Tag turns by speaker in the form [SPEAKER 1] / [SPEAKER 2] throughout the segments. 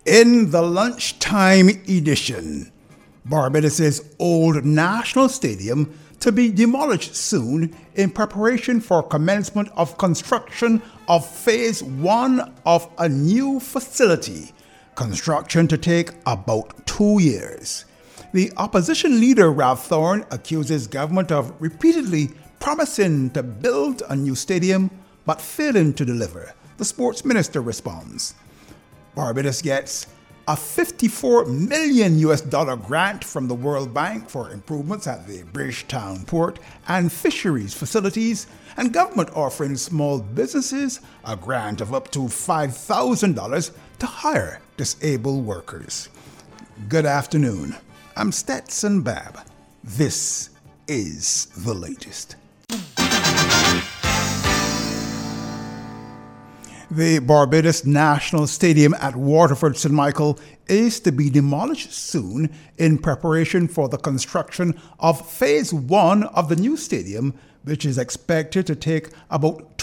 [SPEAKER 1] In the lunchtime edition, Barbados' old National Stadium to be demolished soon in preparation for commencement of construction of Phase 1 of a new facility. Construction to take about 2 years. The opposition leader, Ralph Thorne, accuses government of repeatedly promising to build a new stadium but failing to deliver. The sports minister responds. Barbados gets a $54 million grant from the World Bank for improvements at the Bridgetown Port and fisheries facilities, and government offering small businesses a grant of up to $5,000 to hire disabled workers. Good afternoon. I'm Stetson Babb. This is the latest. The Barbados National Stadium at Waterford St. Michael is to be demolished soon in preparation for the construction of Phase 1 of the new stadium, which is expected to take about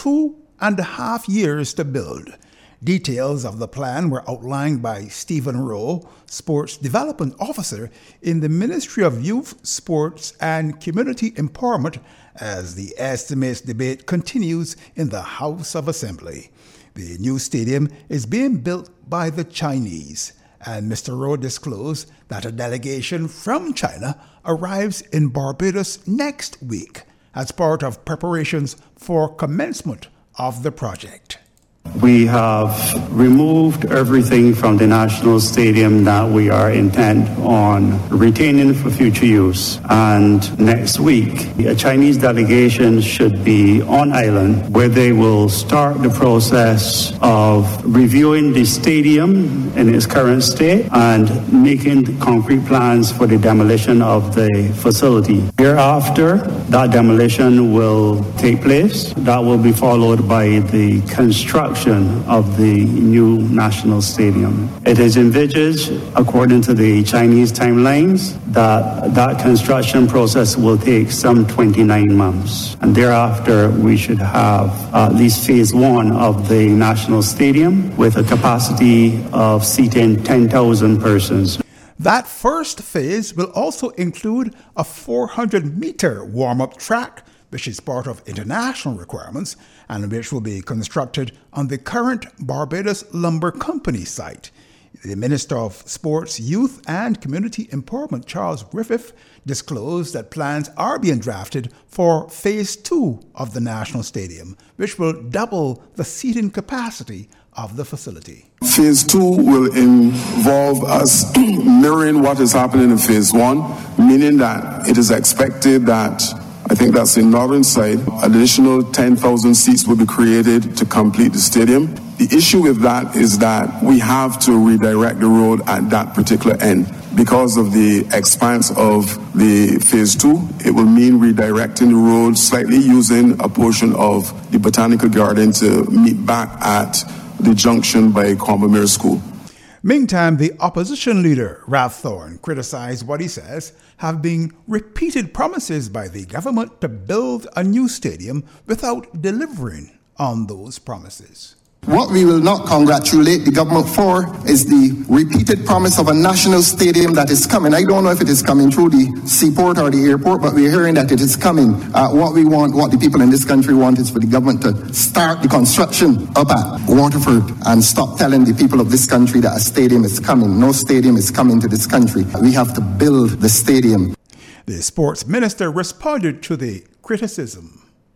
[SPEAKER 1] 2.5 years to build. Details of the plan were outlined by Stephen Rowe, Sports Development Officer in the Ministry of Youth, Sports and Community Empowerment as the estimates debate continues in the House of Assembly. The new stadium is being built by the Chinese, and Mr. Rowe disclosed that a delegation from China arrives in Barbados next week as part of preparations for commencement of the project.
[SPEAKER 2] We have removed everything from the National Stadium that we are intent on retaining for future use. And next week, a Chinese delegation should be on island where they will start the process of reviewing the stadium in its current state and making concrete plans for the demolition of the facility. Thereafter, that demolition will take place. That will be followed by the construction of the new National Stadium. It is envisaged, according to the Chinese timelines, that construction process will take some 29 months. And thereafter, we should have at least Phase 1 of the National Stadium with a capacity of seating 10,000 persons.
[SPEAKER 1] That first phase will also include a 400-meter warm-up track, which is part of international requirements and which will be constructed on the current Barbados Lumber Company site. The Minister of Sports, Youth and Community Empowerment, Charles Griffith, disclosed that plans are being drafted for Phase 2 of the National Stadium, which will double the seating capacity of the facility.
[SPEAKER 3] Phase 2 will involve us mirroring what is happening in Phase 1, meaning that it is expected that I think that's the northern side. Additional 10,000 seats will be created to complete the stadium. The issue with that is that we have to redirect the road at that particular end. Because of the expanse of the Phase 2, it will mean redirecting the road slightly using a portion of the Botanical Garden to meet back at the junction by Combermere School.
[SPEAKER 1] Meantime, the opposition leader, Ralph Thorne, criticized what he says have been repeated promises by the government to build a new stadium without delivering on those promises.
[SPEAKER 4] What we will not congratulate the government for is the repeated promise of a national stadium that is coming. I don't know if it is coming through the seaport or the airport, but we're hearing that it is coming. What we want, what the people in this country want, is for the government to start the construction up at Waterford and stop telling the people of this country that a stadium is coming. No stadium is coming to this country. We have to build the stadium.
[SPEAKER 1] The sports minister responded to the criticism.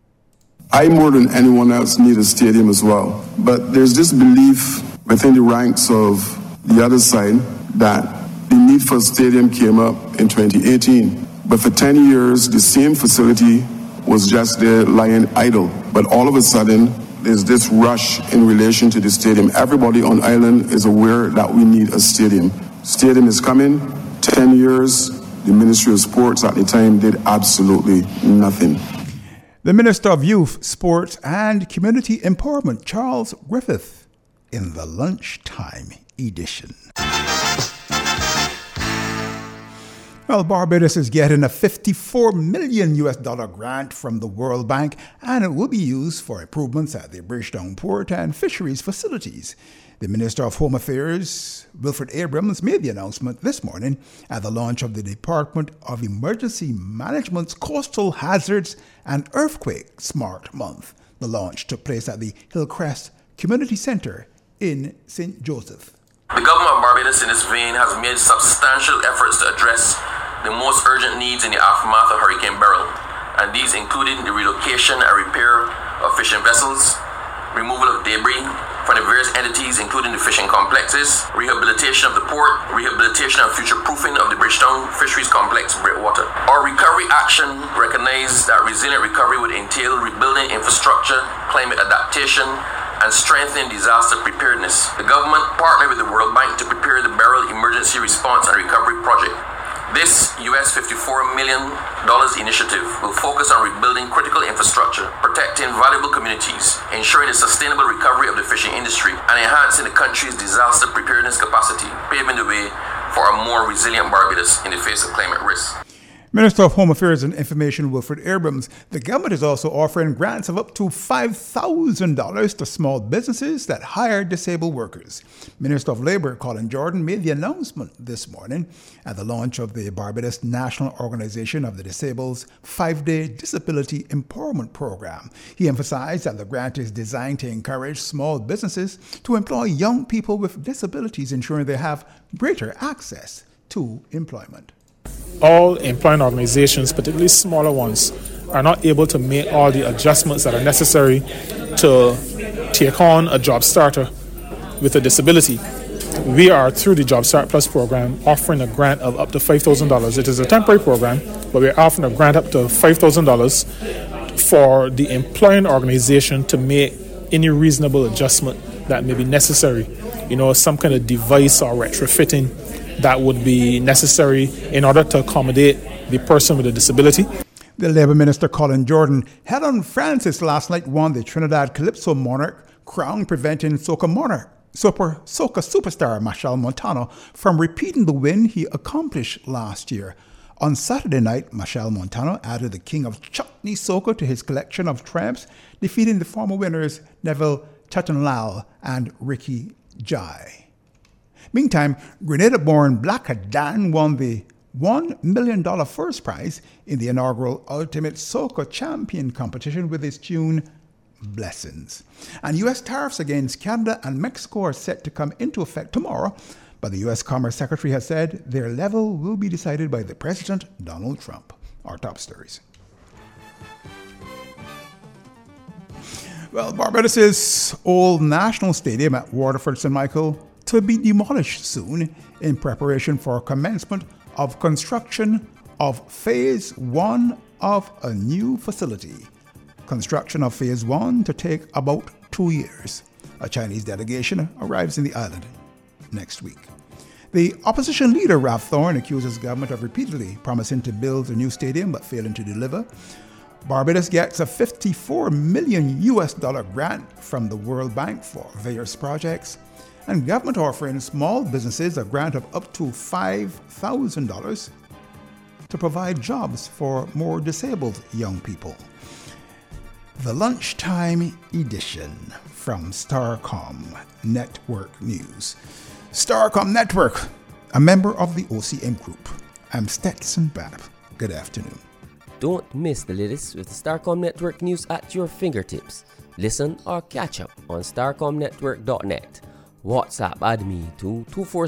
[SPEAKER 3] I, more than anyone else, need a stadium as well. But there's this belief within the ranks of the other side that the need for a stadium came up in 2018. But for 10 years, the same facility was just there lying idle. But all of a sudden, there's this rush in relation to the stadium. Everybody on island is aware that we need a stadium. Stadium is coming. 10 years, the Ministry of Sports at the time did absolutely nothing.
[SPEAKER 1] The Minister of Youth, Sports and Community Empowerment, Charles Griffith, in the lunchtime edition. Well, Barbados is getting a $54 million grant from the World Bank, and it will be used for improvements at the Bridgetown Port and Fisheries facilities. The Minister of Home Affairs, Wilfred Abrams, made the announcement this morning at the launch of the Department of Emergency Management's Coastal Hazards and Earthquake Smart Month. The launch took place at the Hillcrest Community Center in St. Joseph.
[SPEAKER 5] The government of Barbados in this vein has made substantial efforts to address the most urgent needs in the aftermath of Hurricane Beryl, and these included the relocation and repair of fishing vessels, removal of debris from the various entities including the fishing complexes, rehabilitation of the port, rehabilitation and future-proofing of the Bridgetown Fisheries Complex breakwater. Our recovery action recognized that resilient recovery would entail rebuilding infrastructure, climate adaptation, and strengthening disaster preparedness. The government partnered with the World Bank to prepare the Beryl Emergency Response and Recovery Project. This $54 million initiative will focus on rebuilding critical infrastructure, protecting valuable communities, ensuring the sustainable recovery of the fishing industry, and enhancing the country's disaster preparedness capacity, paving the way for a more resilient Barbados in the face of climate risk.
[SPEAKER 1] Minister of Home Affairs and Information Wilfred Abrams, the government is also offering grants of up to $5,000 to small businesses that hire disabled workers. Minister of Labour Colin Jordan made the announcement this morning at the launch of the Barbados National Organization of the Disabled's 5-day Disability Empowerment Program. He emphasized that the grant is designed to encourage small businesses to employ young people with disabilities, ensuring they have greater access to employment.
[SPEAKER 6] All employing organizations, particularly smaller ones, are not able to make all the adjustments that are necessary to take on a job starter with a disability. We are, through the Job Start Plus program, offering a grant of up to $5,000. It is a temporary program, but we're offering a grant up to $5,000 for the employing organization to make any reasonable adjustment that may be necessary. Some kind of device or retrofitting that would be necessary in order to accommodate the person with a disability.
[SPEAKER 1] The Labour Minister Colin Jordan, Helen Francis last night won the Trinidad Calypso Monarch crown, preventing soca superstar Machel Montano from repeating the win he accomplished last year. On Saturday night, Machel Montano added the King of Chutney Soca to his collection of triumphs, defeating the former winners Neville Chatanlal and Ricky Jai. Meantime, Grenada-born Black Dan won the $1 million first prize in the inaugural Ultimate Soca Champion competition with his tune, Blessings. And U.S. tariffs against Canada and Mexico are set to come into effect tomorrow, but the U.S. Commerce Secretary has said their level will be decided by the President, Donald Trump. Our top stories. Well, Barbados' old National Stadium at Waterford St. Michael to be demolished soon in preparation for commencement of construction of Phase 1 of a new facility. Construction of Phase 1 to take about 2 years. A Chinese delegation arrives in the island next week. The opposition leader, Ralph Thorne, accuses government of repeatedly promising to build a new stadium but failing to deliver. Barbados gets a $54 million grant from the World Bank for various projects. And government offering small businesses a grant of up to $5,000 to provide jobs for more disabled young people. The lunchtime edition from Starcom Network News. Starcom Network, a member of the OCM Group. I'm Stetson Babb. Good afternoon.
[SPEAKER 7] Don't miss the latest with the Starcom Network News at your fingertips. Listen or catch up on starcomnetwork.net. WhatsApp add me to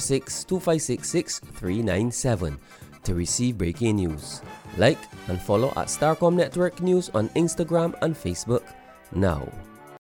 [SPEAKER 7] 246-256-6397 to receive breaking news. Like and follow at Starcom Network News on Instagram and Facebook now.